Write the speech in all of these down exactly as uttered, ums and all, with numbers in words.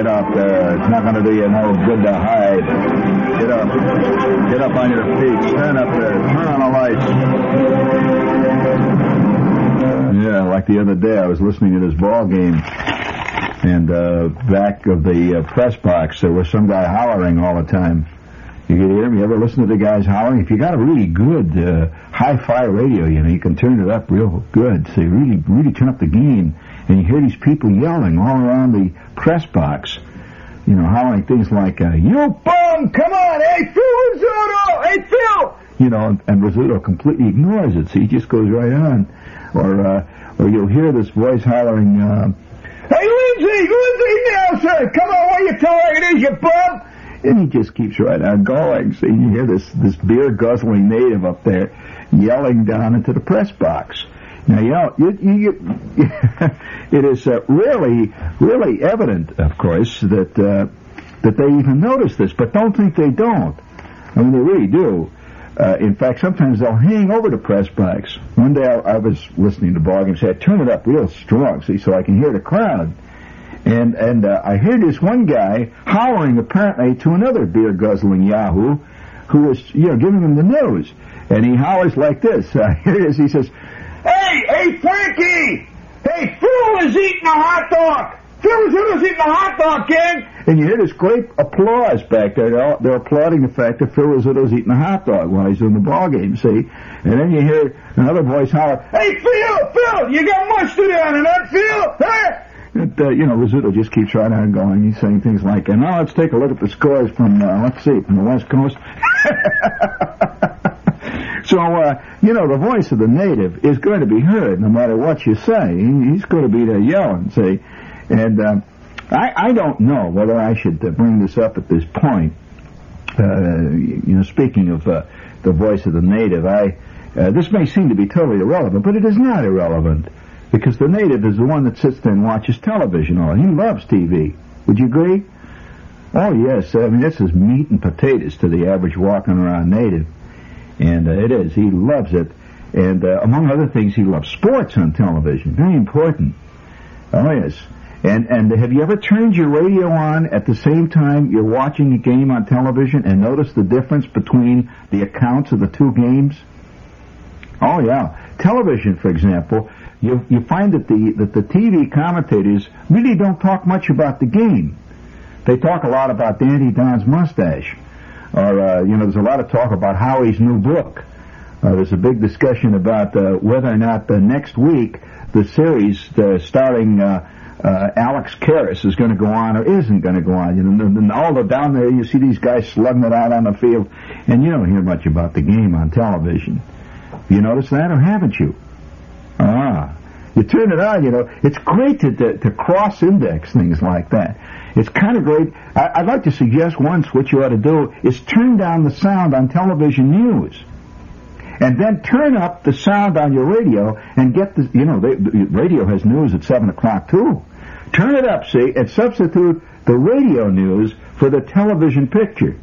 Get up there. It's not going to do you no good to hide. Get up. Get up on your feet. Stand up there. Turn on the lights. Yeah, like the other day, I was listening to this ball game, and uh, back of the uh, press box, there was some guy hollering all the time. You can hear me. You ever listen to the guys hollering? If you got a really good uh, hi-fi radio, you know, you can turn it up real good. So you really, really turn up the gain, and you hear these people yelling all around the press box. You know, hollering things like, uh, "You bum! Come on! Hey, Phil Rizzuto! Hey, Phil!" You know, and, and Rizzuto completely ignores it, so he just goes right on. Or, uh, or you'll hear this voice hollering, uh, "Hey, Lindsay! Lindsay Nelson! Come on! What are you telling it is, you bum?" And he just keeps right on going. So you hear this, this beer-guzzling native up there yelling down into the press box. Now, you know, you, you, you, it is uh, really, really evident, of course, that uh, that they even notice this, but don't think they don't. I mean, they really do. Uh, in fact, sometimes they'll hang over the press box. One day I, I was listening to ball games, so I turned it up real strong, see, so I can hear the crowd. And and uh, I heard this one guy howling apparently to another beer-guzzling yahoo who was, you know, giving him the news. And he howls like this. Uh, here it is. He says, "Hey, hey, Frankie! Hey, Phil is eating a hot dog! Phil is eating a hot dog, kid!" And you hear this great applause back there. They're, all, they're applauding the fact that Phil Rizzuto's eating a hot dog while he's doing the ball game, see? And then you hear another voice holler, "Hey, Phil! Phil! You got mustard on it, huh, Phil? Huh?" It, uh, you know, Rizzuto just keeps right on going. He's saying things like, and now let's take a look at the scores from, uh, let's see, from the West Coast. So, uh, you know, the voice of the native is going to be heard no matter what you say. He's going to be there yelling, see. And um, I, I don't know whether I should uh, bring this up at this point. Uh, you know, speaking of uh, the voice of the native, I uh, this may seem to be totally irrelevant, but it is not irrelevant. Because the native is the one that sits there and watches television. Or he loves T V. Would you agree? Oh, yes. I mean, this is meat and potatoes to the average walking around native. And uh, it is. He loves it. And uh, among other things, he loves sports on television. Very important. Oh, yes. And and have you ever turned your radio on at the same time you're watching a game on television and noticed the difference between the accounts of the two games? Oh, yeah. Television, for example, you you find that the that the T V commentators really don't talk much about the game. They talk a lot about Dandy Don's mustache. Or, uh, you know, there's a lot of talk about Howie's new book. Uh, there's a big discussion about uh, whether or not uh, next week the series uh, starring uh, uh, Alex Karras is going to go on or isn't going to go on. You know, and, and all the down there, you see these guys slugging it out on the field, and you don't hear much about the game on television. You notice that, or haven't you? Ah, you turn it on, you know. It's great to to, to cross-index things like that. It's kind of great. I, I'd like to suggest once what you ought to do is turn down the sound on television news, and then turn up the sound on your radio and get the, you know, the, the radio has news at seven o'clock too. Turn it up, see, and substitute the radio news for the television picture.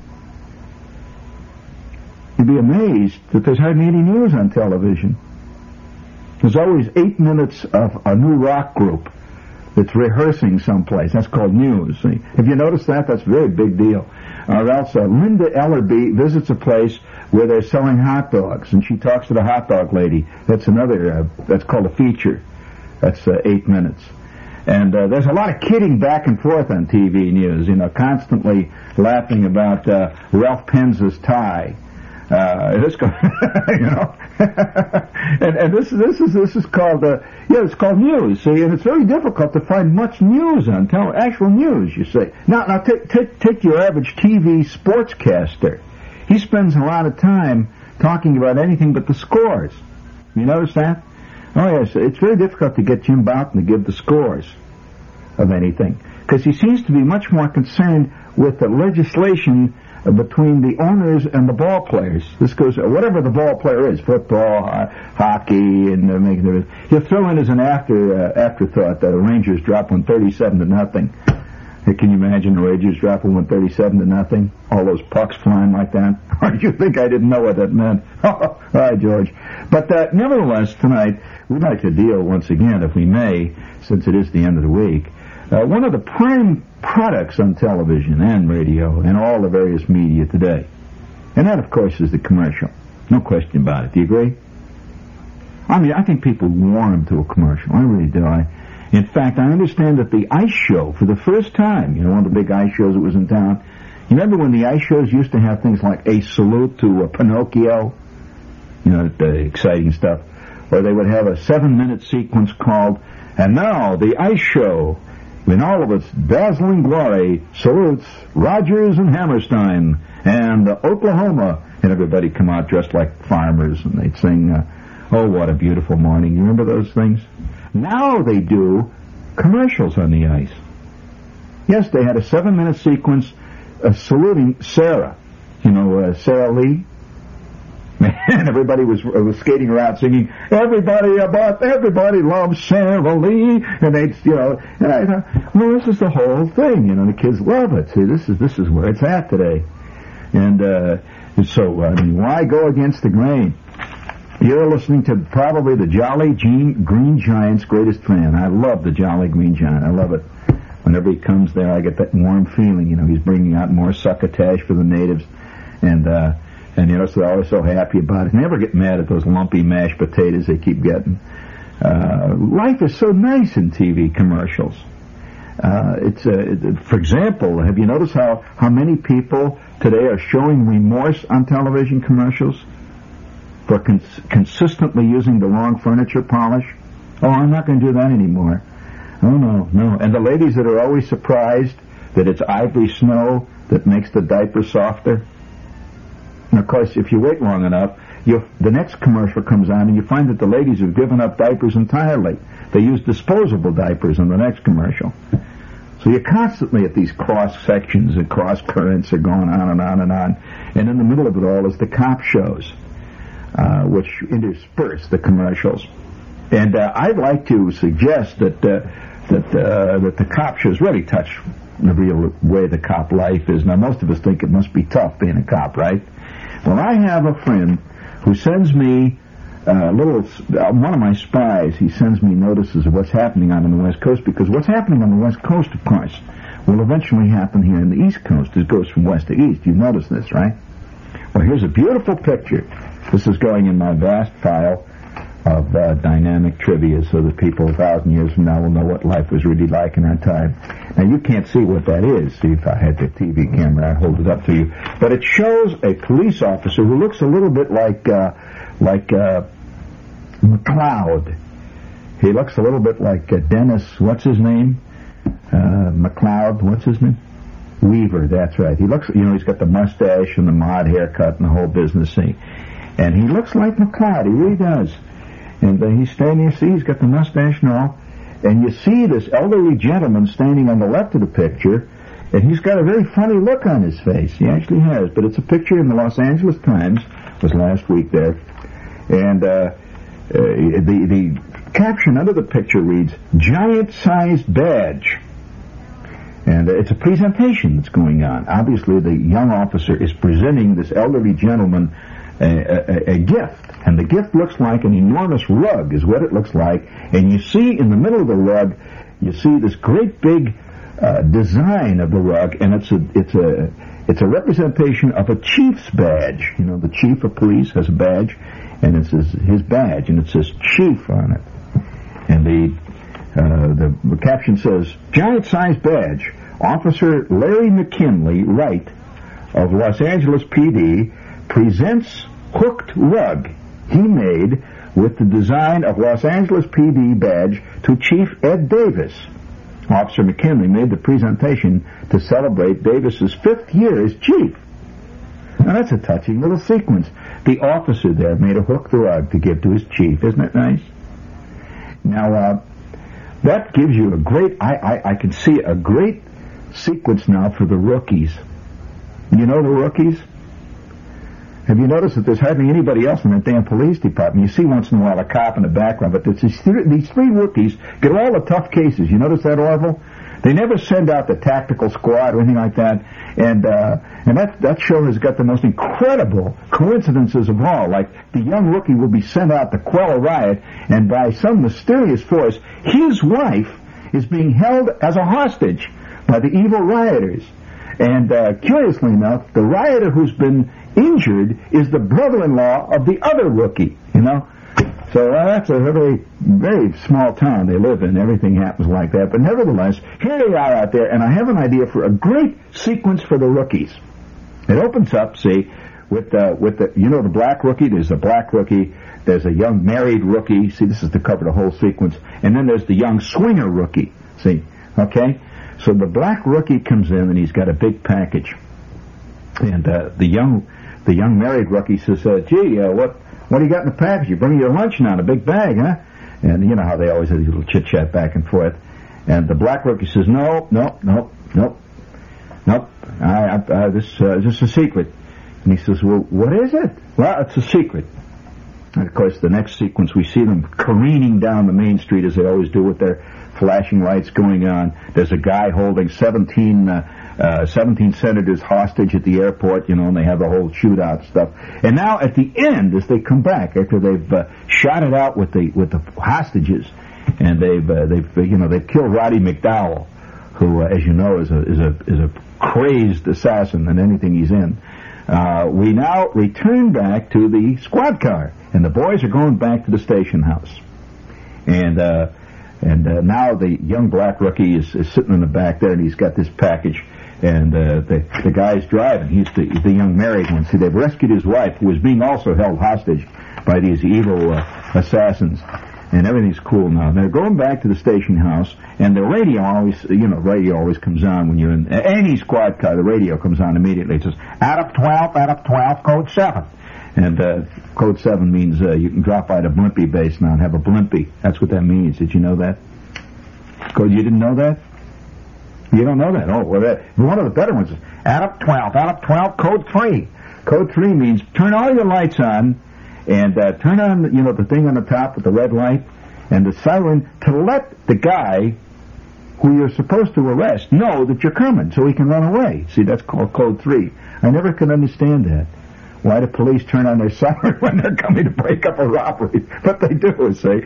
You'd be amazed that there's hardly any news on television. There's always eight minutes of a new rock group that's rehearsing someplace. That's called news. See? Have you noticed that? That's a very big deal. Or else uh, Linda Ellerby visits a place where they're selling hot dogs, and she talks to the hot dog lady. That's another, uh, that's called a feature. That's uh, eight minutes. And uh, there's a lot of kidding back and forth on T V news, you know, constantly laughing about uh, Ralph Penz's tie. Uh, this, you know, and and this this is this is called uh, yeah, it's called news. See, and it's very difficult to find much news on tele- actual news. You see, now now take take take your average T V sportscaster. He spends a lot of time talking about anything but the scores. You notice that? Oh yes, it's very difficult to get Jim Bouton to give the scores of anything because he seems to be much more concerned with the legislation between the owners and the ball players. This goes, whatever the ball player is, football, uh, hockey, and uh, make it, he'll throw in as an after uh, afterthought that the Rangers drop one thirty-seven to nothing. Hey, can you imagine the Rangers dropping one thirty-seven to nothing? All those pucks flying like that? Or you think I didn't know what that meant? All right, George. But uh, nevertheless, tonight, we'd like to deal once again, if we may, since it is the end of the week, uh, one of the prime products on television and radio and all the various media today. And that, of course, is the commercial. No question about it. Do you agree? I mean, I think people warm to a commercial. I really do. I, in fact, I understand that the ice show, for the first time, you know, one of the big ice shows that was in town, you remember when the ice shows used to have things like a salute to a Pinocchio? You know, the exciting stuff. Or they would have a seven-minute sequence called, and now the ice show, in all of its dazzling glory, salutes Rogers and Hammerstein and uh, Oklahoma. And everybody come out dressed like farmers, and they'd sing, uh, oh, what a beautiful morning. You remember those things? Now they do commercials on the ice. Yes, they had a seven-minute sequence uh, saluting Sarah. You know, uh, Sarah Lee. And everybody was was skating around singing, everybody about, everybody loves Sarah Lee. And they'd, you know, and I thought, well, this is the whole thing. You know, the kids love it. See, this is, this is where it's at today. And, uh, so, I mean, why go against the grain? You're listening to probably the Jolly Gene, Green Giant's greatest fan. I love the Jolly Green Giant. I love it. Whenever he comes there, I get that warm feeling. You know, he's bringing out more succotash for the natives. And, uh, and you know, so they're always so happy about it. Never get mad at those lumpy mashed potatoes they keep getting. Uh, life is so nice in T V commercials. Uh, it's, uh, it, for example, have you noticed how, how many people today are showing remorse on television commercials for cons- consistently using the wrong furniture polish? Oh, I'm not going to do that anymore. Oh, no, no. And the ladies that are always surprised that it's ivory snow that makes the diaper softer. And, of course, if you wait long enough, you the next commercial comes on and you find that the ladies have given up diapers entirely. They use disposable diapers in the next commercial. So you're constantly at these cross-sections and cross-currents are going on and on and on. And in the middle of it all is the cop shows, uh, which intersperse the commercials. And uh, I'd like to suggest that uh, that uh, that the cop shows really touch the real way the cop life is. Now, most of us think it must be tough being a cop, right? Well, I have a friend who sends me a uh, little, uh, one of my spies, he sends me notices of what's happening out on the West Coast, because what's happening on the West Coast, of course, will eventually happen here on the East Coast. It goes from west to east. You've noticed this, right? Well, here's a beautiful picture. This is going in my vast file of uh, dynamic trivia so that people a thousand years from now will know what life was really like in our time. Now, you can't see what that is. See, if I had the T V camera, I'd hold it up to you. But it shows a police officer who looks a little bit like, uh, like, uh, McLeod. He looks a little bit like uh, Dennis, what's his name? Uh, McLeod, what's his name? Weaver, that's right. He looks, you know, he's got the mustache and the mod haircut and the whole business thing. And he looks like McLeod, he really does. And uh, he's standing, you see, he's got the mustache and all. And you see this elderly gentleman standing on the left of the picture, and he's got a very funny look on his face. He actually has. But it's a picture in the Los Angeles Times. It was last week there. And uh, uh, the, the caption under the picture reads, Giant-Sized Badge. And uh, it's a presentation that's going on. Obviously, the young officer is presenting this elderly gentleman a, a, a gift. And the gift looks like an enormous rug, is what it looks like. And you see in the middle of the rug, you see this great big uh, design of the rug, and it's a it's a it's a representation of a chief's badge. You know, the chief of police has a badge, and it's his, his badge, and it says chief on it. And the uh, the, the caption says, "Giant-sized badge. Officer Larry McKinley Wright of Los Angeles P D presents hooked rug he made with the design of Los Angeles P D badge to Chief Ed Davis." Officer McKinley made the presentation to celebrate Davis's fifth year as chief. Now that's a touching little sequence. The officer there made a hooked rug to give to his chief. Isn't it nice? Now, uh, that gives you a great, I, I, I can see a great sequence now for the rookies. You know the rookies? Have you noticed that there's hardly anybody else in that damn police department? You see once in a while a cop in the background, but these three, these three rookies get all the tough cases. You notice that, Orville? They never send out the tactical squad or anything like that. And uh, and that that show has got the most incredible coincidences of all. Like the young rookie will be sent out to quell a riot, and by some mysterious force, his wife is being held as a hostage by the evil rioters. And uh, curiously enough, the rioter who's been injured is the brother-in-law of the other rookie, you know. So uh, that's a very, very small town they live in. Everything happens like that. But nevertheless, here they are out there, and I have an idea for a great sequence for the rookies. It opens up, see, with uh, with the, you know, the black rookie. There's a black rookie. There's a young married rookie. See, this is to cover the whole sequence. And then there's the young swinger rookie. See, okay? So the black rookie comes in, and he's got a big package. And uh, the young the young married rookie says, uh, gee, uh, what what do you got in the package? You bring your lunch now in a big bag, huh? And you know how they always have these little chit-chat back and forth. And the black rookie says, no, no, no, no, nope. I, I, uh, this, uh, this is a secret. And he says, well, what is it? Well, it's a secret. And, of course, the next sequence, we see them careening down the main street, as they always do, with their flashing lights going on. There's a guy holding seventeen, uh, uh, seventeen senators hostage at the airport, you know, and they have the whole shootout stuff. And now, at the end, as they come back, after they've uh, shot it out with the with the hostages, and they've, uh, they've you know, they've killed Roddy McDowell, who, uh, as you know, is a, is a, is a crazed assassin in anything he's in. Uh, we now return back to the squad car, and the boys are going back to the station house. And uh, and uh, now the young black rookie is, is sitting in the back there, and he's got this package, and uh, the the guy's driving. He's the, the young married one. See, they've rescued his wife, who is being also held hostage by these evil uh, assassins. And everything's cool now. They're going back to the station house, and the radio always, you know, radio always comes on when you're in any squad car. The radio comes on immediately. It says, Adam twelve, Adam twelve, code seven. And uh, code seven means uh, you can drop by the Blimpie base now and have a Blimpie. That's what that means. Did you know that? Code, you didn't know that? You don't know that? Oh, well, that, one of the better ones is Adam twelve, Adam twelve, code three. Code three means turn all your lights on, and uh, turn on, you know, the thing on the top with the red light and the siren to let the guy who you're supposed to arrest know that you're coming so he can run away. See, that's called code three. I never could understand that. Why do police turn on their siren when they're coming to break up a robbery? But they do, see.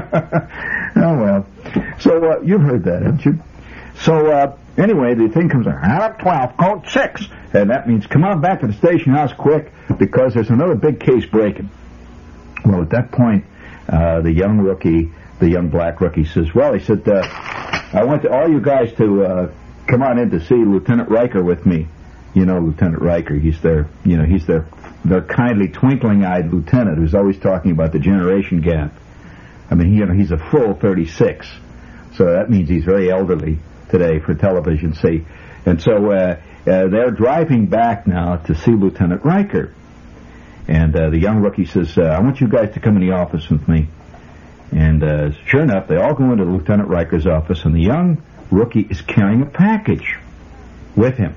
Oh, well. So, uh, you've heard that, haven't you? So, uh, anyway, the thing comes on, Adam twelve, code six. And that means come on back to the station house quick, because there's another big case breaking. Well, at that point, uh, the young rookie, the young black rookie says, well, he said, uh, I want to, all you guys to uh, come on in to see Lieutenant Riker with me. You know Lieutenant Riker, he's their, you know, he's their, their kindly, twinkling-eyed lieutenant who's always talking about the generation gap. I mean, he, you know, he's a full thirty-six, so that means he's very elderly today for television, see. And so uh, uh, they're driving back now to see Lieutenant Riker. And uh, the young rookie says, uh, I want you guys to come in the office with me. And uh, sure enough, they all go into Lieutenant Riker's office, and the young rookie is carrying a package with him.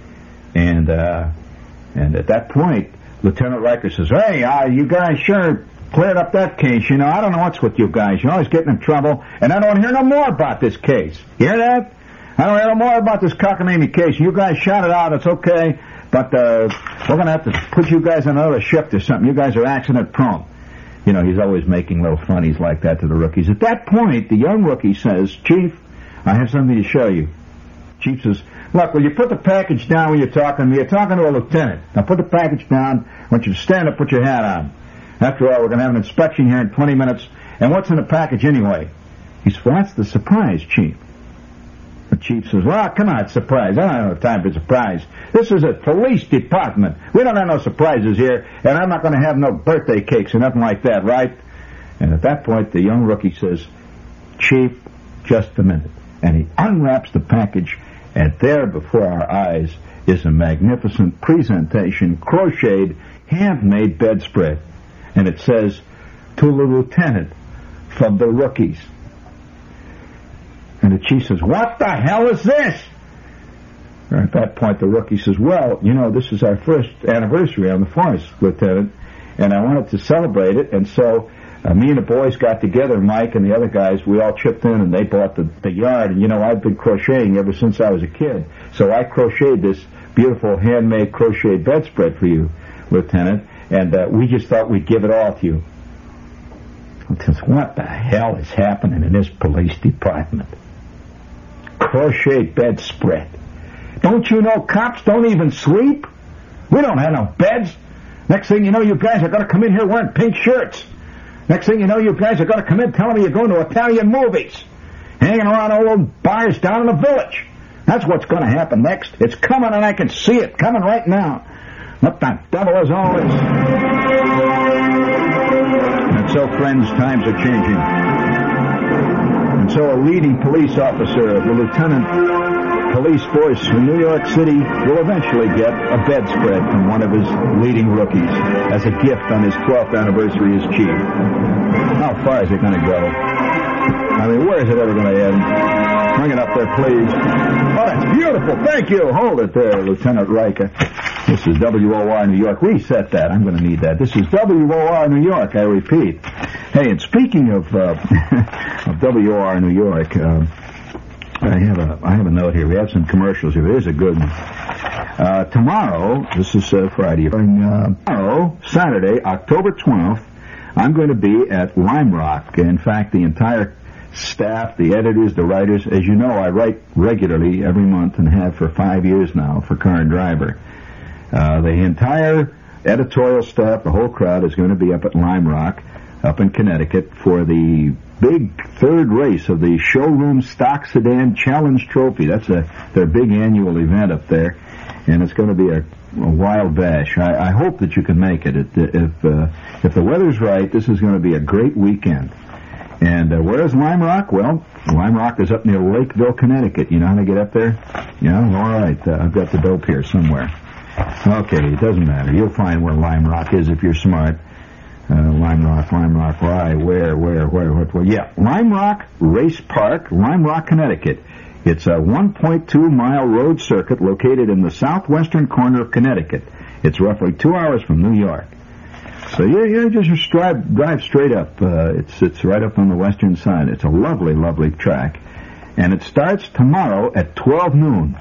And uh, and at that point, Lieutenant Riker says, hey, uh, you guys sure cleared up that case. You know, I don't know what's with you guys. You're always getting in trouble, and I don't hear no more about this case. You hear that? I don't hear no more about this cockamamie case. You guys shot it out. It's okay. But uh, we're going to have to put you guys on another shift or something. You guys are accident prone. You know, he's always making little funnies like that to the rookies. At that point, the young rookie says, Chief, I have something to show you. Chief says, look, will you put the package down when you're talking to me? You're talking to a lieutenant. Now put the package down. I want you to stand up, put your hat on. After all, we're going to have an inspection here in twenty minutes. And what's in the package anyway? He says, well, that's the surprise, Chief. The chief says, well, come on, surprise. I don't have time for surprise. This is a police department. We don't have no surprises here, and I'm not going to have no birthday cakes or nothing like that, right? And at that point, the young rookie says, Chief, just a minute. And he unwraps the package, and there before our eyes is a magnificent presentation, crocheted, handmade bedspread. And it says, to the lieutenant from the rookies. And the chief says, what the hell is this? And at that point, the rookie says, well, you know, this is our first anniversary on the force, Lieutenant, and I wanted to celebrate it, and so uh, me and the boys got together, Mike and the other guys, we all chipped in, and they bought the, the yard, and, you know, I've been crocheting ever since I was a kid, so I crocheted this beautiful handmade crocheted bedspread for you, Lieutenant, and uh, we just thought we'd give it all to you. Says, what the hell is happening in this police department? Crochet bedspread. Don't you know cops don't even sleep? We don't have no beds. Next thing you know, you guys are going to come in here wearing pink shirts. Next thing you know, you guys are going to come in telling me you're going to Italian movies. Hanging around old bars down in the village. That's what's going to happen next. It's coming, and I can see it coming right now. What the devil is all this? And so, friends, times are changing. And so a leading police officer, the lieutenant police force in New York City, will eventually get a bedspread from one of his leading rookies as a gift on his twelfth anniversary as chief. How far is it going to go? I mean, where is it ever going to end? Bring it up there, please. Oh, that's beautiful. Thank you. Hold it there, Lieutenant Riker. This is W O R New York. Reset that. I'm going to need that. This is W O R New York, I repeat. Hey, and speaking of, uh, of W O R New York, uh, I have a I have a note here. We have some commercials here. Here's a good one. Uh, tomorrow, this is uh, Friday. Uh, tomorrow, Saturday, October twelfth, I'm going to be at Lime Rock. In fact, the entire staff, the editors, the writers, as you know, I write regularly every month and have for five years now for Car and Driver. Uh, the entire editorial staff, the whole crowd, is going to be up at Lime Rock, up in Connecticut, for the big third race of the Showroom Stock Sedan Challenge Trophy. That's a, their big annual event up there, and it's going to be a, a wild bash. I, I hope that you can make it. it if uh, if the weather's right, this is going to be a great weekend. And uh, where is Lime Rock? Well, Lime Rock is up near Lakeville, Connecticut. You know how to get up there? Yeah? All right. Uh, I've got the dope here somewhere. Okay, it doesn't matter. You'll find where Lime Rock is if you're smart. Uh, Lime Rock, Lime Rock, why, where, where, where, what, where? Yeah, Lime Rock Race Park, Lime Rock, Connecticut. It's a one point two mile road circuit located in the southwestern corner of Connecticut. It's roughly two hours from New York. So you, you just drive, drive straight up. Uh, it's it's right up on the western side. It's a lovely, lovely track. And it starts tomorrow at twelve noon.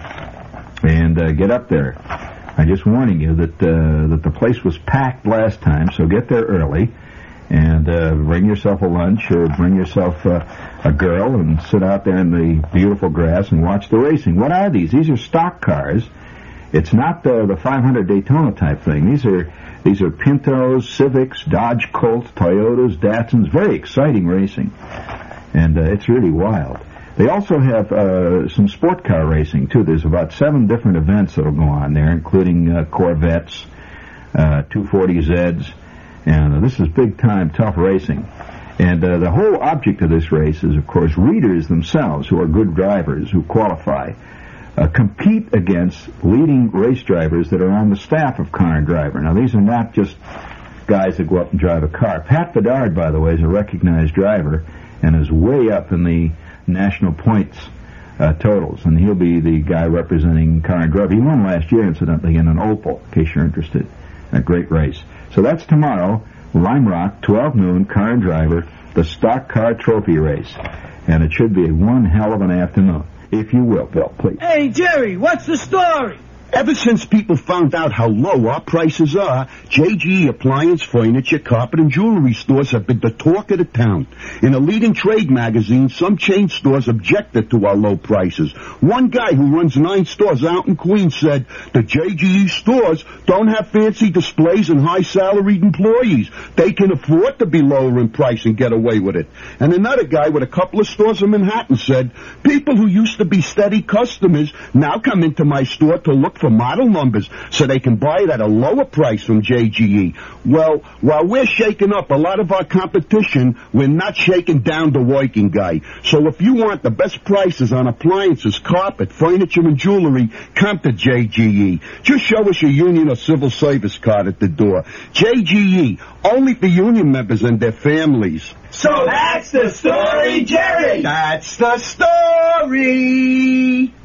And uh, get up there. I'm just warning you that uh, that the place was packed last time, so get there early. And uh, bring yourself a lunch or bring yourself uh, a girl and sit out there in the beautiful grass and watch the racing. What are these? These are stock cars. It's not the, the five hundred Daytona type thing. These are these are Pintos, Civics, Dodge Colts, Toyotas, Datsuns. Very exciting racing. And uh, it's really wild. They also have uh, some sport car racing, too. There's about seven different events that will go on there, including uh, Corvettes, uh, two forty Zs. And uh, this is big-time, tough racing. And uh, the whole object of this race is, of course, readers themselves, who are good drivers, who qualify, uh, compete against leading race drivers that are on the staff of Car and Driver. Now, these are not just guys that go up and drive a car. Pat Bedard, by the way, is a recognized driver and is way up in the national points uh, totals. And he'll be the guy representing Car and Driver. He won last year, incidentally, in an Opel, in case you're interested. A great race. So that's tomorrow, Lime Rock, twelve noon, Car and Driver, the Stock Car Trophy Race. And it should be one hell of an afternoon. If you will, Bill, please. Hey, Jerry, what's the story? Ever since people found out how low our prices are, J G E appliance, furniture, carpet, and jewelry stores have been the talk of the town. In a leading trade magazine, some chain stores objected to our low prices. One guy who runs nine stores out in Queens said the J G E stores don't have fancy displays and high-salaried employees. They can afford to be lower in price and get away with it. And another guy with a couple of stores in Manhattan said, people who used to be steady customers now come into my store to look for model numbers so they can buy it at a lower price from J G E. Well, while we're shaking up a lot of our competition, we're not shaking down the working guy. So if you want the best prices on appliances, carpet, furniture, and jewelry, come to J G E. Just show us your union or civil service card at the door. J G E, only for union members and their families. So that's the story, Jerry! That's the story!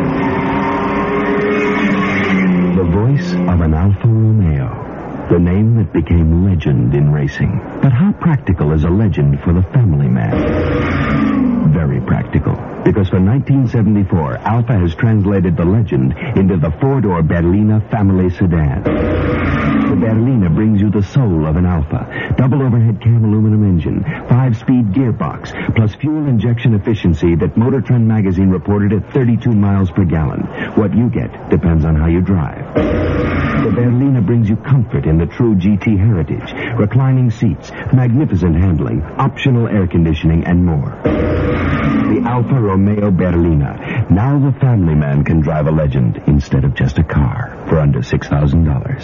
The voice of an Alfa Romeo, the name that became legend in racing. But how practical is a legend for the family man? Very practical. Because for nineteen seventy-four, Alfa has translated the legend into the four-door Berliner family sedan. The Berliner brings you the soul of an Alfa. Double overhead cam aluminum engine, five-speed gearbox, plus fuel injection efficiency that Motor Trend magazine reported at thirty-two miles per gallon. What you get depends on how you drive. The Berliner brings you comfort in the true G T heritage. Reclining seats, magnificent handling, optional air conditioning, and more. The Alfa Romeo Berliner. Now the family man can drive a legend instead of just a car for under six thousand dollars.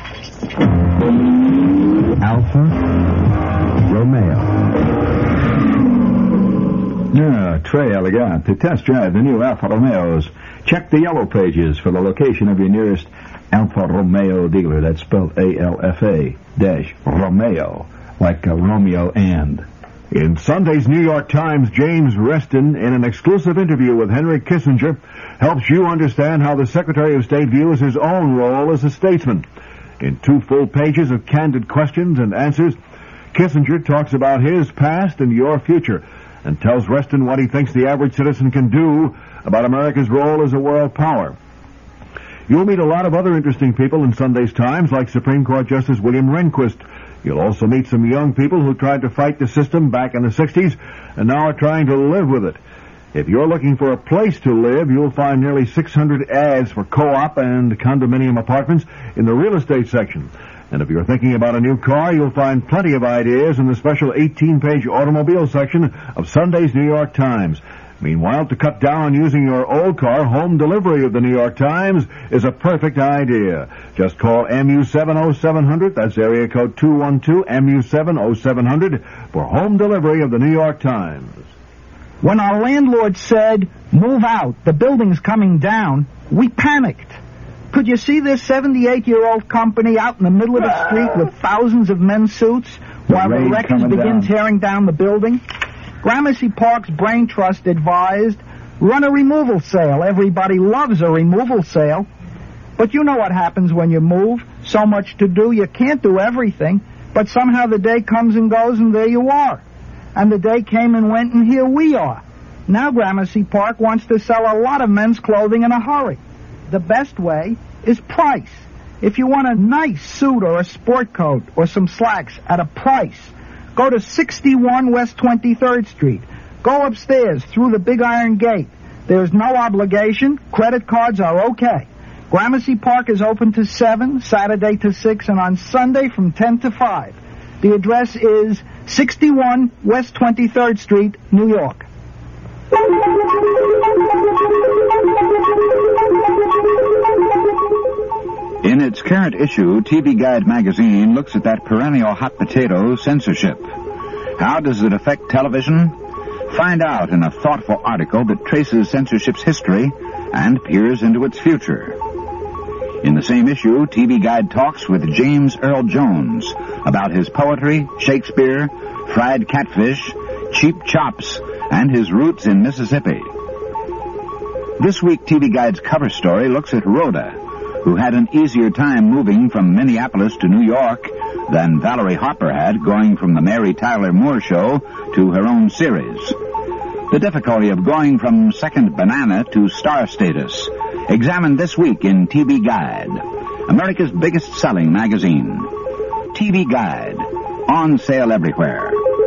Alfa Romeo. Yeah, Trey Elegant. To test drive the new Alfa Romeos, check the yellow pages for the location of your nearest Alfa Romeo dealer. That's spelled A L F A dash Romeo, like uh, Romeo and. In Sunday's New York Times, James Reston, in an exclusive interview with Henry Kissinger, helps you understand how the Secretary of State views his own role as a statesman. In two full pages of candid questions and answers, Kissinger talks about his past and your future, and tells Reston what he thinks the average citizen can do about America's role as a world power. You'll meet a lot of other interesting people in Sunday's Times, like Supreme Court Justice William Rehnquist. You'll also meet some young people who tried to fight the system back in the sixties and now are trying to live with it. If you're looking for a place to live, you'll find nearly six hundred ads for co-op and condominium apartments in the real estate section. And if you're thinking about a new car, you'll find plenty of ideas in the special eighteen-page automobile section of Sunday's New York Times. Meanwhile, to cut down on using your old car, home delivery of the New York Times is a perfect idea. Just call M U seven oh seven hundred, that's area code two one two M U seven oh seven hundred, for home delivery of the New York Times. When our landlord said, move out, the building's coming down, we panicked. Could you see this seventy-eight-year-old company out in the middle of the street with thousands of men's suits while the wreckers begin down. tearing down the building? Gramercy Park's Brain Trust advised, run a removal sale. Everybody loves a removal sale. But you know what happens when you move. So much to do, you can't do everything. But somehow the day comes and goes, and there you are. And the day came and went, and here we are. Now Gramercy Park wants to sell a lot of men's clothing in a hurry. The best way is price. If you want a nice suit or a sport coat or some slacks at a price, go to sixty-one West twenty-third Street. Go upstairs through the big iron gate. There's no obligation. Credit cards are okay. Gramercy Park is open to seven, Saturday to six, and on Sunday from ten to five. The address is sixty-one West twenty-third Street, New York. In its current issue, T V Guide magazine looks at that perennial hot potato, censorship. How does it affect television? Find out in a thoughtful article that traces censorship's history and peers into its future. In the same issue, T V Guide talks with James Earl Jones about his poetry, Shakespeare, fried catfish, cheap chops, and his roots in Mississippi. This week, T V Guide's cover story looks at Rhoda, who had an easier time moving from Minneapolis to New York than Valerie Harper had going from the Mary Tyler Moore Show to her own series. The difficulty of going from second banana to star status. Examined this week in T V Guide, America's biggest selling magazine. T V Guide, on sale everywhere.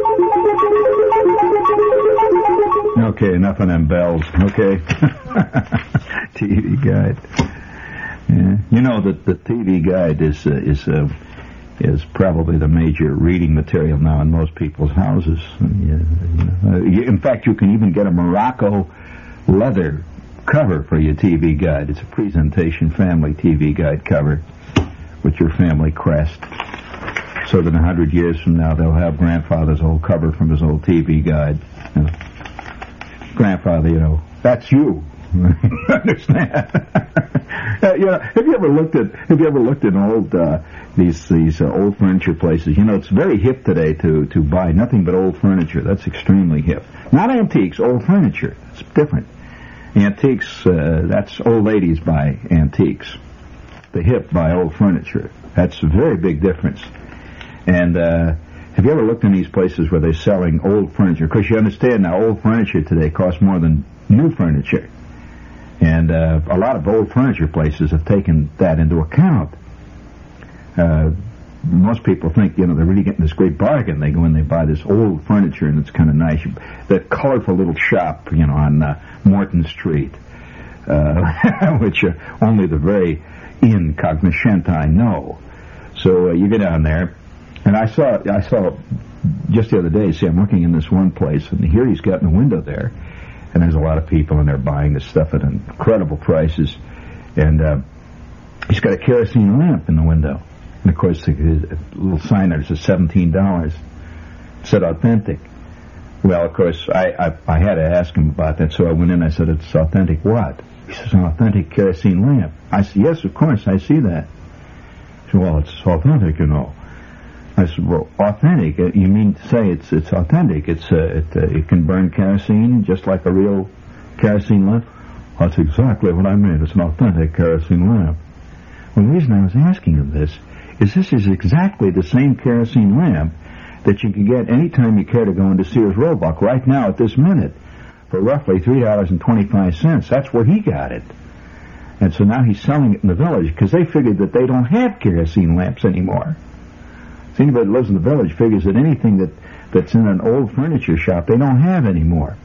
Okay, enough of them bells. Okay. T V Guide. Yeah. You know that the T V Guide is uh, is uh, is probably the major reading material now in most people's houses. And, uh, you know, uh, in fact, you can even get a Morocco leather cover for your T V Guide. It's a presentation family T V Guide cover with your family crest. So that a hundred years from now, they'll have grandfather's old cover from his old T V Guide. You know, grandfather, you know, that's you. Understand? uh, you know, have you ever looked at have you ever looked at old uh, these these uh, old furniture places? You know, it's very hip today to to buy nothing but old furniture. That's extremely hip. Not antiques, old furniture. It's different. Antiques, uh, that's old ladies buy antiques. The hip buy old furniture. That's a very big difference. And uh, have you ever looked in these places where they're selling old furniture? Because you understand now, old furniture today costs more than new furniture. And uh, a lot of old furniture places have taken that into account. Uh, most people think, you know, they're really getting this great bargain. They go in, they buy this old furniture, and it's kind of nice. That colorful little shop, you know, on uh, Morton Street, uh, which uh, only the very incognoscenti know. So uh, you get down there, and I saw, I saw just the other day. See, I'm looking in this one place, and here he's got in the window there, and there's a lot of people, and they're buying this stuff at incredible prices, and uh, he's got a kerosene lamp in the window. And, of course, the little sign there says seventeen dollars. It said authentic. Well, of course, I, I I had to ask him about that, so I went in and I said, it's authentic what? He says, an authentic kerosene lamp. I said, yes, of course, I see that. He said, well, it's authentic, you know. I said, well, authentic, uh, you mean to say it's it's authentic. It's uh, it, uh, it can burn kerosene just like a real kerosene lamp? That's exactly what I mean. It's an authentic kerosene lamp. Well, the reason I was asking him this is this is exactly the same kerosene lamp that you can get any time you care to go into Sears Roebuck right now at this minute for roughly three dollars and twenty-five cents. That's where he got it. And so now he's selling it in the village because they figured that they don't have kerosene lamps anymore. So anybody that lives in the village figures that anything that, that's in an old furniture shop they don't have anymore.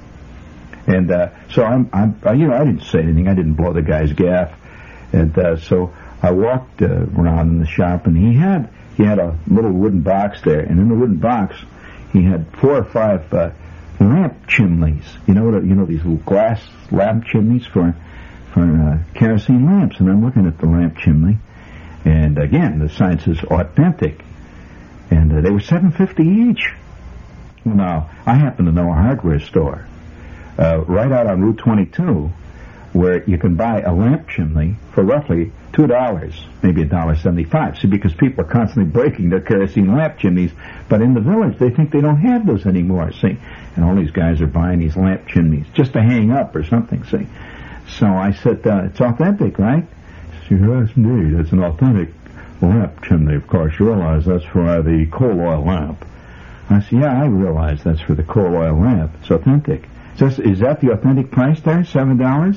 And uh, so I'm, I'm, you know, I didn't say anything. I didn't blow the guy's gaff. And uh, so I walked uh, around in the shop, and he had he had a little wooden box there, and in the wooden box he had four or five uh, lamp chimneys. You know what? You know these little glass lamp chimneys for for uh, kerosene lamps. And I'm looking at the lamp chimney, and again the sign says authentic, and uh, they were seven fifty each. Well, now I happen to know a hardware store uh, right out on Route twenty-two where you can buy a lamp chimney for roughly two dollars, maybe a dollar seventy-five. See, because people are constantly breaking their kerosene lamp chimneys, but in the village they think they don't have those anymore. See, and all these guys are buying these lamp chimneys just to hang up or something. See, so I said, uh, "It's authentic, right?" She said, "Yes, indeed, it's an authentic lamp chimney. Of course, you realize that's for uh, the coal oil lamp." I said, "Yeah, I realize that's for the coal oil lamp. It's authentic." So is that the authentic price there? Seven dollars?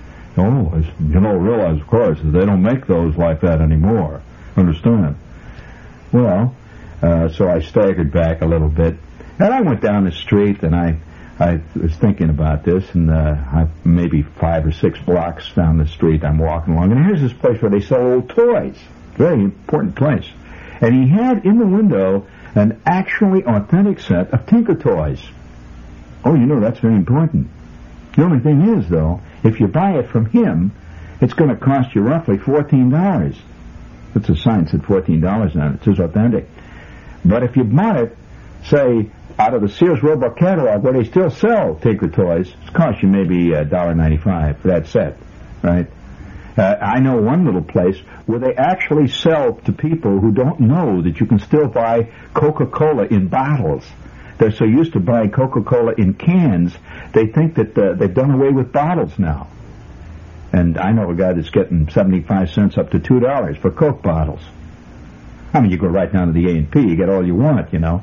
Oh, you know, realize, of course, that they don't make those like that anymore. Understand? Well, uh, so I staggered back a little bit, and I went down the street, and I, I was thinking about this, and uh, I, maybe five or six blocks down the street, I'm walking along, and here's this place where they sell old toys. Very important place. And he had in the window an actually authentic set of Tinker Toys. Oh, you know, that's very important. The only thing is, though, if you buy it from him, it's going to cost you roughly fourteen dollars. It's a sign that said fourteen dollars on it. It says authentic. But if you bought it, say, out of the Sears Roebuck catalog, where they still sell Tinker Toys, it's cost you maybe one dollar ninety-five for that set, right? Uh, I know one little place where they actually sell to people who don't know that you can still buy Coca-Cola in bottles. They're so used to buying Coca-Cola in cans, they think that uh, they've done away with bottles now. And I know a guy that's getting seventy-five cents up to two dollars for Coke bottles. I mean, you go right down to the A and P, you get all you want, you know.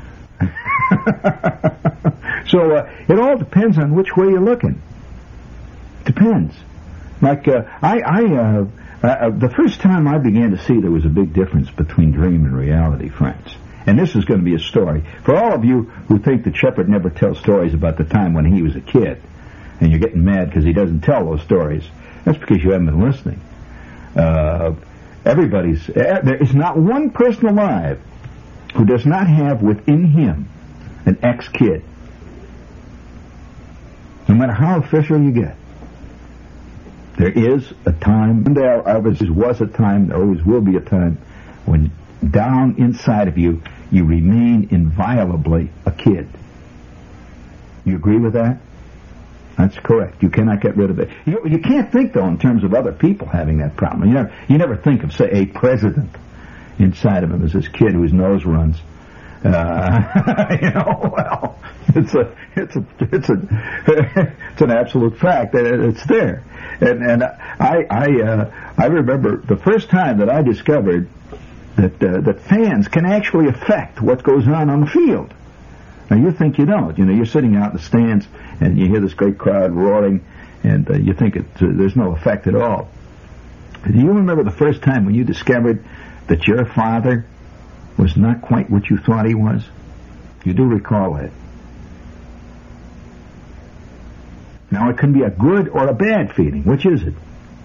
So uh, it all depends on which way you're looking. Depends. Like, uh, I, I uh, uh, the first time I began to see there was a big difference between dream and reality, friends. And this is going to be a story. For all of you who think that Shepard never tells stories about the time when he was a kid, and you're getting mad because he doesn't tell those stories, that's because you haven't been listening. Uh, everybody's, uh, there is not one person alive who does not have within him an ex-kid. No matter how official you get. There is a time, and there always was a time, there always will be a time, when down inside of you, you remain inviolably a kid. You agree with that? That's correct. You cannot get rid of it. You, you can't think, though, in terms of other people having that problem. You never, you never think of, say, a president inside of him as this kid whose nose runs. Uh, you know, well, it's a, it's a, it's a, it's an absolute fact that it's there. And and I I uh, I remember the first time that I discovered that uh, that fans can actually affect what goes on on the field. Now, you think you don't. You know, you're sitting out in the stands, and you hear this great crowd roaring, and uh, you think it, uh, there's no effect at all. Do you remember the first time when you discovered that your father was not quite what you thought he was? You do recall that. Now, it can be a good or a bad feeling. Which is it?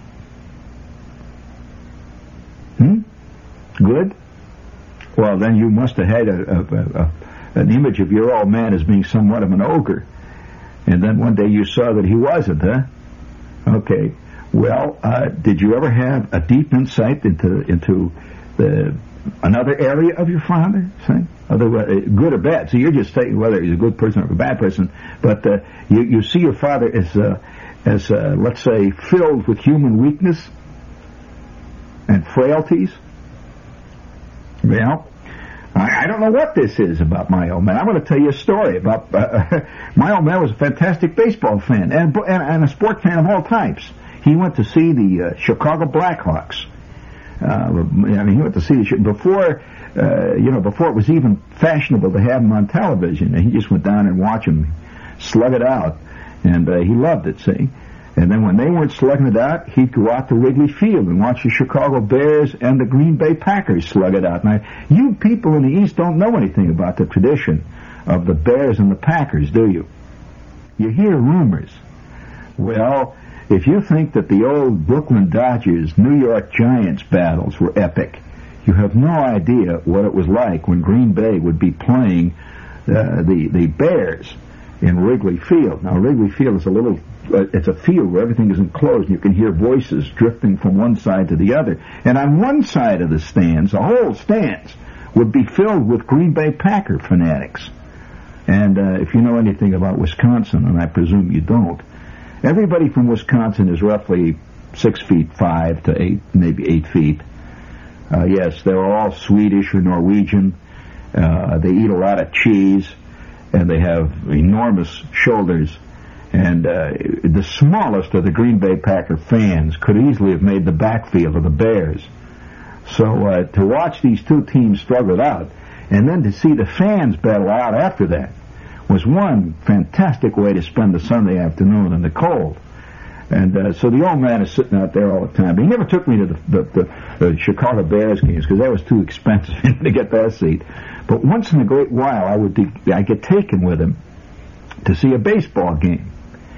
Hmm? Good? Well, then you must have had a, a, a, a, an image of your old man as being somewhat of an ogre. And then one day you saw that he wasn't, huh? Okay. Well, uh, did you ever have a deep insight into into the another area of your father? Say, other good or bad? So you're just saying whether he's a good person or a bad person, but uh, you you see your father as uh, as uh, let's say filled with human weakness and frailties. Well, I, I don't know what this is about my old man. I'm going to tell you a story about uh, my old man was a fantastic baseball fan and, and and a sport fan of all types. He went to see the uh, Chicago Blackhawks. Uh, I mean, he went to see the before, uh, you know, before it was even fashionable to have him on television. And he just went down and watched him slug it out, and uh, he loved it. See, and then when they weren't slugging it out, he'd go out to Wrigley Field and watch the Chicago Bears and the Green Bay Packers slug it out. Now, you people in the East don't know anything about the tradition of the Bears and the Packers, do you? You hear rumors. Well, if you think that the old Brooklyn Dodgers, New York Giants battles were epic, you have no idea what it was like when Green Bay would be playing uh, the the Bears in Wrigley Field. Now, Wrigley Field is a little, uh, it's a field where everything is enclosed, and you can hear voices drifting from one side to the other. And on one side of the stands, the whole stands, would be filled with Green Bay Packer fanatics. And uh, if you know anything about Wisconsin, and I presume you don't, everybody from Wisconsin is roughly six feet five to eight, maybe eight feet. Uh, yes, they're all Swedish or Norwegian. Uh, they eat a lot of cheese, and they have enormous shoulders. And uh, the smallest of the Green Bay Packer fans could easily have made the backfield of the Bears. So uh, to watch these two teams struggle it out, and then to see the fans battle out after that, was one fantastic way to spend the Sunday afternoon in the cold. And uh, so the old man is sitting out there all the time. But he never took me to the, the, the, the Chicago Bears games because that was too expensive to get that seat. But once in a great while, I would de- I get taken with him to see a baseball game.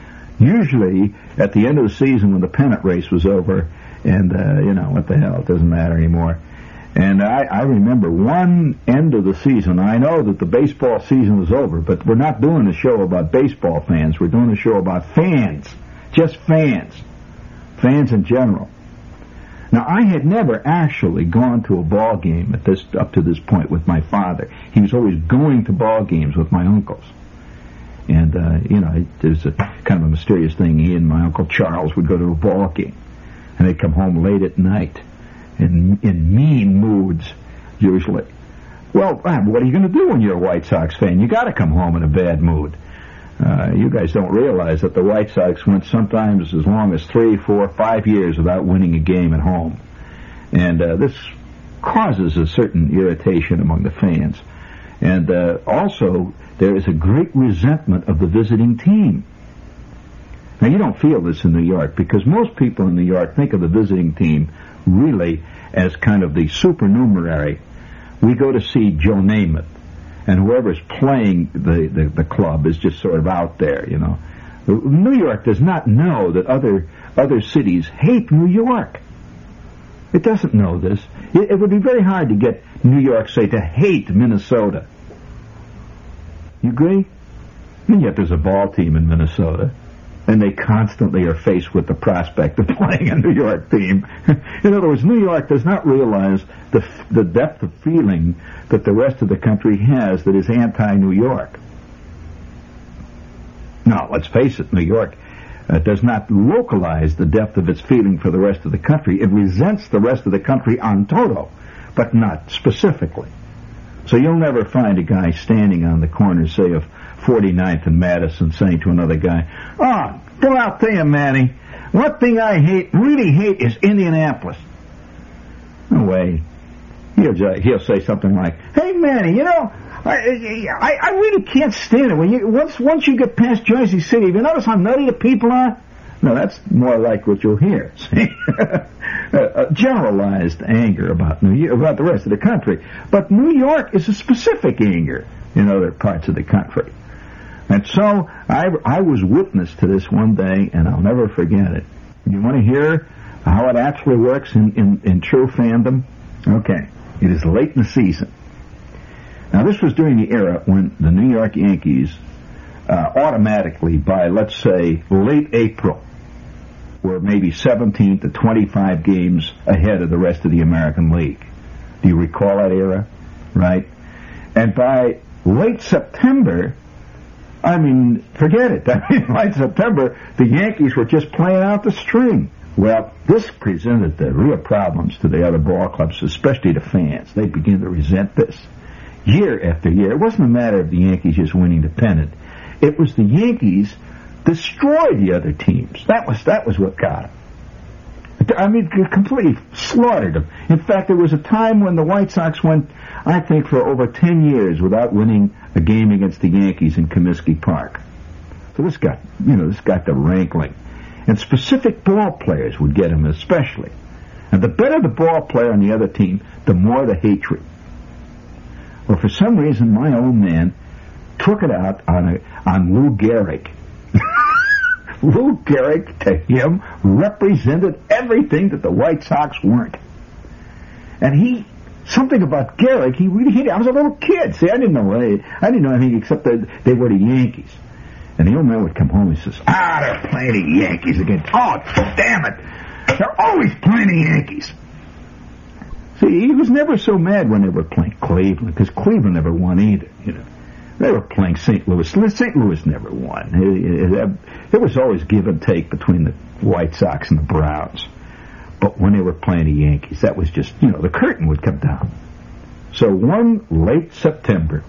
Usually at the end of the season when the pennant race was over, and uh, you know what the hell, it doesn't matter anymore. And I, I remember one end of the season. I know that the baseball season was over, but we're not doing a show about baseball fans. We're doing a show about fans, just fans, fans in general. Now, I had never actually gone to a ball game at this up to this point with my father. He was always going to ball games with my uncles. And, uh, you know, it, it was a kind of a mysterious thing. He and my Uncle Charles would go to a ball game, and they'd come home late at night. In, in mean moods, usually. Well, what are you going to do when you're a White Sox fan? You got to come home in a bad mood. Uh, you guys don't realize that the White Sox went sometimes as long as three, four, five years without winning a game at home. And uh, this causes a certain irritation among the fans. And uh, also, there is a great resentment of the visiting team. Now, you don't feel this in New York, because most people in New York think of the visiting team really as kind of the supernumerary. We go to see Joe Namath, and whoever's playing the, the, the club is just sort of out there, you know. New York does not know that other other cities hate New York. It doesn't know this. It, it would be very hard to get New York, say, to hate Minnesota. You agree? And yet there's a ball team in Minnesota, and they constantly are faced with the prospect of playing a New York team. In other words, New York does not realize the the depth of feeling that the rest of the country has that is anti-New York. Now, let's face it, New York uh, does not localize the depth of its feeling for the rest of the country. It resents the rest of the country on toto, but not specifically. So you'll never find a guy standing on the corner, say, of forty-ninth and Madison saying to another guy, "Oh, well, I'll tell you, Manny, one thing I hate, really hate, is Indianapolis." No way. He'll, he'll say something like, "Hey, Manny, you know, I, I, I really can't stand it. When you once once you get past Jersey City, have you notice how nutty the people are? No, that's more like what you'll hear. See? uh, generalized anger about New York, about the rest of the country. But New York is a specific anger in other parts of the country. And so I, I was witness to this one day, and I'll never forget it. You want to hear how it actually works in, in, in true fandom? Okay. It is late in the season. Now, this was during the era when the New York Yankees uh, automatically, by, let's say, late April, were maybe seventeen to twenty-five games ahead of the rest of the American League. Do you recall that era? Right? And by late September, I mean, forget it. I mean, late September, the Yankees were just playing out the string. Well, this presented the real problems to the other ball clubs, especially the fans. They began to resent this. Year after year, it wasn't a matter of the Yankees just winning the pennant. It was the Yankees destroyed the other teams. That was that was what got them. I mean, completely slaughtered them. In fact, there was a time when the White Sox went, I think, for over ten years without winning a game against the Yankees in Comiskey Park. So this got, you know, this got the rankling. And specific ball players would get him especially. And the better the ball player on the other team, the more the hatred. Well, for some reason, my old man took it out on a, on Lou Gehrig. Lou Gehrig, to him, represented everything that the White Sox weren't. And he, something about Gehrig, he really hated. I was a little kid. See, I didn't know I didn't know anything except that they were the Yankees. And the old man would come home and he says, ah, they're playing the Yankees again. Oh, damn it. They're always playing the Yankees. See, he was never so mad when they were playing Cleveland, because Cleveland never won either, you know. They were playing Saint Louis. Saint Louis never won. It, it, it was always give and take between the White Sox and the Browns. But when they were playing the Yankees, that was just, you know, the curtain would come down. So one late September,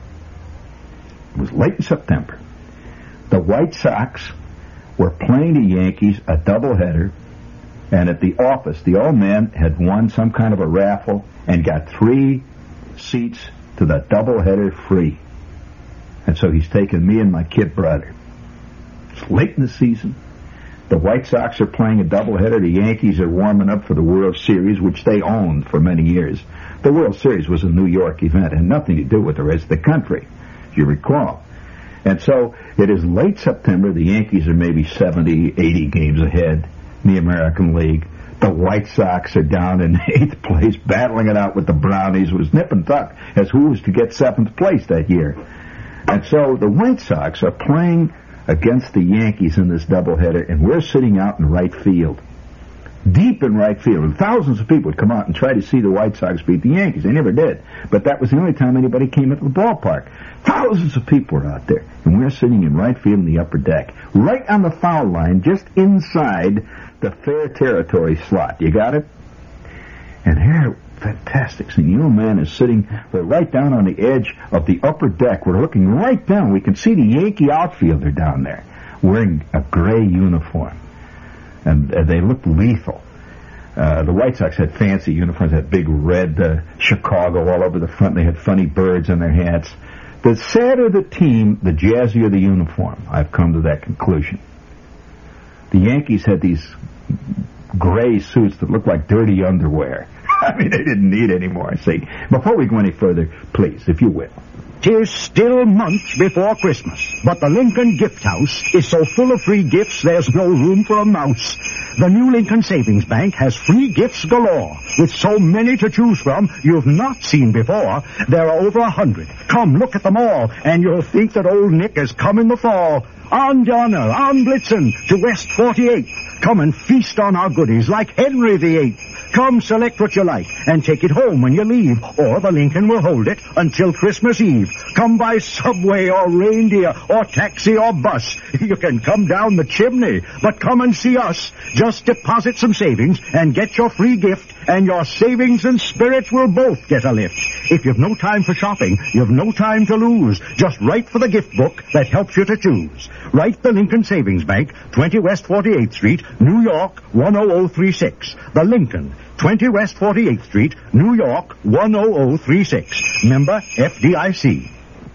it was late in September, the White Sox were playing the Yankees a doubleheader, and at the office, the old man had won some kind of a raffle and got three seats to the doubleheader free. And so he's taken me and my kid brother. It's late in the season. The White Sox are playing a doubleheader. The Yankees are warming up for the World Series, which they owned for many years. The World Series was a New York event and nothing to do with the rest of the country, if you recall. And so it is late September. The Yankees are maybe seventy, eighty games ahead in the American League. The White Sox are down in eighth place, battling it out with the Brownies. It was nip and tuck as who was to get seventh place that year. And so the White Sox are playing against the Yankees in this doubleheader, and we're sitting out in right field. Deep in right field. And thousands of people would come out and try to see the White Sox beat the Yankees. They never did. But that was the only time anybody came into the ballpark. Thousands of people were out there. And we're sitting in right field in the upper deck. Right on the foul line, just inside the fair territory slot. You got it? And here, fantastic scene. The old man is sitting we're right down on the edge of the upper deck. We're looking right down. We can see the Yankee outfielder down there wearing a gray uniform. And uh, they looked lethal. Uh, the White Sox had fancy uniforms, had big red uh, Chicago all over the front. They had funny birds on their hats. The sadder the team, the jazzier the uniform. I've come to that conclusion. The Yankees had these gray suits that looked like dirty underwear. I mean, they didn't need any more. See, before we go any further, please, if you will. 'Tis still months before Christmas, but the Lincoln Gift House is so full of free gifts there's no room for a mouse. The new Lincoln Savings Bank has free gifts galore, with so many to choose from you've not seen before. There are over a hundred. Come, look at them all, and you'll think that old Nick has come in the fall. On Donner, on Blitzen, to West forty-eighth. Come and feast on our goodies like Henry the Eighth. Come, select what you like, and take it home when you leave, or the Lincoln will hold it until Christmas Eve. Come by subway or reindeer or taxi or bus. You can come down the chimney, but come and see us. Just deposit some savings and get your free gift, and your savings and spirits will both get a lift. If you've no time for shopping, you've no time to lose. Just write for the gift book that helps you to choose. Write the Lincoln Savings Bank, twenty West forty-eighth Street, New York, one oh oh three six. The Lincoln, twenty West forty-eighth Street, New York, one oh oh three six. Member F D I C.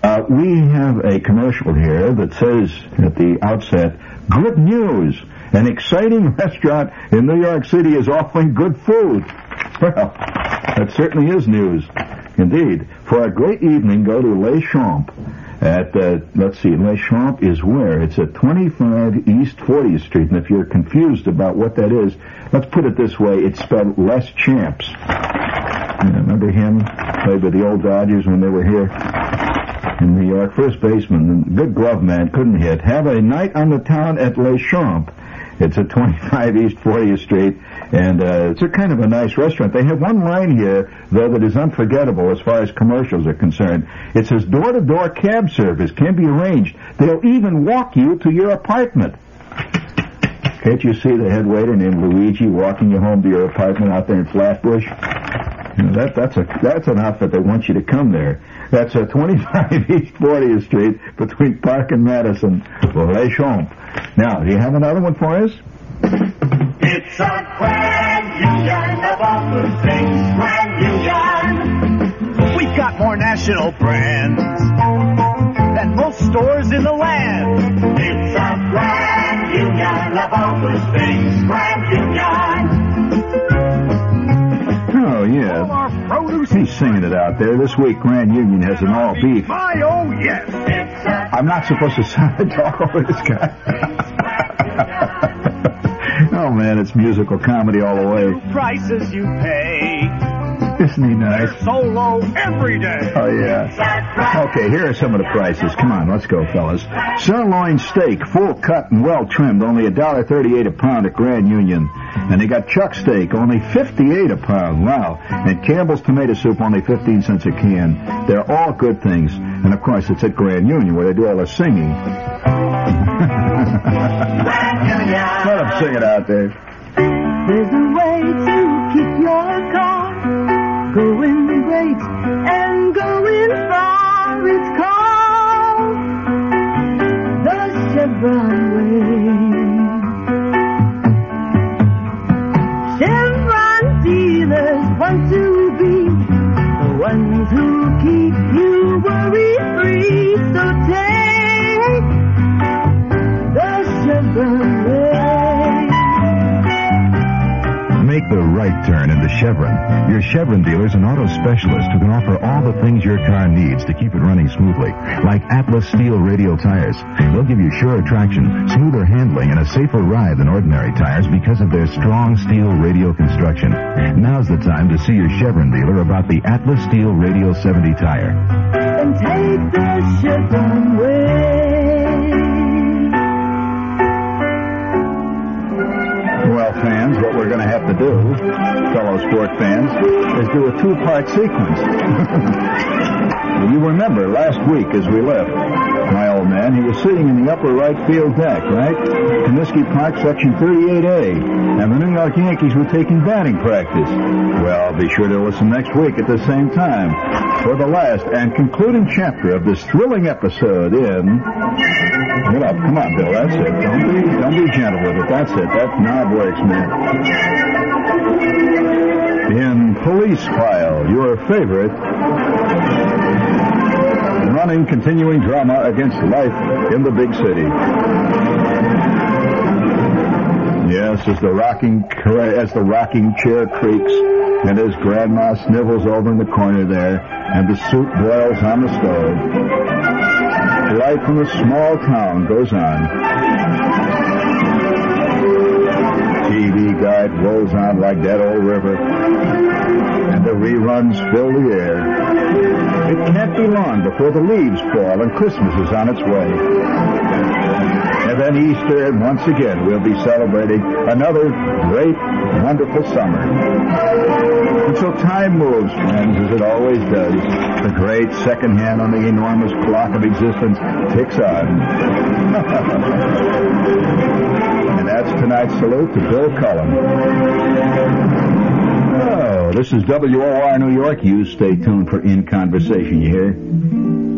Uh, we have a commercial here that says at the outset, good news. An exciting restaurant in New York City is offering good food. Well, that certainly is news. Indeed. For a great evening, go to Les Champs. At, uh, let's see, Les Champs is where? It's at twenty-five East fortieth Street. And if you're confused about what that is, let's put it this way. It's spelled Les Champs. You know, remember him? Played with the old Dodgers when they were here in New York. First baseman, good glove man, couldn't hit. Have a night on the town at Les Champs. It's at twenty-five East fortieth Street, and uh, it's a kind of a nice restaurant. They have one line here, though, that is unforgettable as far as commercials are concerned. It says door-to-door cab service can be arranged. They'll even walk you to your apartment. Can't you see the head waiter named Luigi walking you home to your apartment out there in Flatbush? You know, that, that's, a, that's an outfit that wants you to come there. That's at twenty-five East fortieth Street between Park and Madison. Les Champs. Now, do you have another one for us? It's a grand union of all good things, grand union. We've got more national brands than most stores in the land. It's a grand union of all good things, grand union. Oh, yeah. All our produce. He's singing it out there. This week, Grand Union has an all beef. My, oh, yes. It's a I'm not supposed to sound and talk over this guy. Oh, man, it's musical comedy all the way. Prices you pay. Isn't he nice? They're so low every day. Oh, yeah. Okay, here are some of the prices. Come on, let's go, fellas. Sirloin steak, full cut and well trimmed, only one dollar thirty-eight a pound at Grand Union. And they got chuck steak, only fifty-eight a pound. Wow. And Campbell's tomato soup, only fifteen cents a can. They're all good things. And, of course, it's at Grand Union where they do all the singing. Let them sing it out there. There's a way to keep your car going great and going far. It's called the Chevron way. Chevron dealers want to be the ones who keep you worry-free. So take the Chevron way. Make the right turn into Chevron. Your Chevron dealer is an auto specialist who can offer all the things your car needs to keep it running smoothly, like Atlas steel radial tires. They'll give you sure traction, smoother handling, and a safer ride than ordinary tires because of their strong steel radial construction. Now's the time to see your Chevron dealer about the Atlas steel radial seventy tire. And take the Chevron way. Well, fans, what we're going to have to do, fellow sport fans, is do a two-part sequence. You remember last week as we left, my old man, he was sitting in the upper right field deck, right? Comiskey Park, Section thirty-eight A, and the New York Yankees were taking batting practice. Well, be sure to listen next week at the same time for the last and concluding chapter of this thrilling episode in... Get up, come on, Bill, that's it. Don't be, don't be gentle with it, that's it. That knob works, man. In Police File, your favorite running, continuing drama against life in the big city. Yes, as the rocking as the rocking chair creaks, and as Grandma snivels over in the corner there, and the soup boils on the stove, life in a small town goes on. T V guide rolls on like that old river, and the reruns fill the air. It can't be long before the leaves fall and Christmas is on its way. And then Easter, and once again we'll be celebrating another great, wonderful summer. And so time moves, friends, as it always does. The great second hand on the enormous clock of existence ticks on. And that's tonight's salute to Bill Cullen. Oh, this is W O R New York. You stay tuned for In Conversation, you hear?